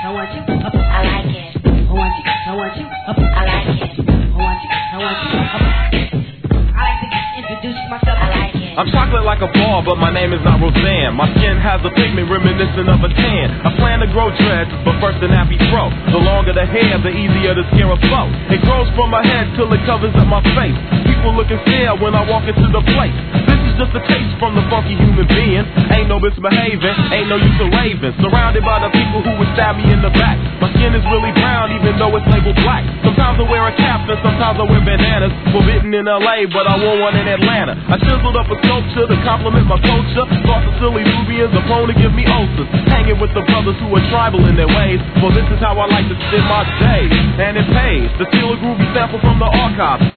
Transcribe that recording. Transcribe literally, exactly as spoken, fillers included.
I want you. I like it. I want you. I want you. I like it. I want you. I want you. I like to introduce myself. I like it. I'm chocolate like a ball, but my name is not Roseanne. My skin has a pigment reminiscent of a tan. I plan to grow dreads, but first an happy throw. The longer the hair, the easier to scare a foe. It grows from my head till it covers up my face. People looking stare when I walk into the place. This is just a taste from the funky human being. Ain't no misbehaving, ain't no use of raving. Surrounded by the people who would stab me in the back. My skin is really brown, even though it's labeled black. Sometimes I wear a cap and sometimes I wear bandanas. Forbidden in L A, but I wore one in Atlanta. I chiseled up a sculpture to compliment my culture. Thought the silly Nubians are prone to give me ulcers. Hanging with the brothers who are tribal in their ways. For this is how I like to spend my days, and it pays to steal a groovy sample from the archives.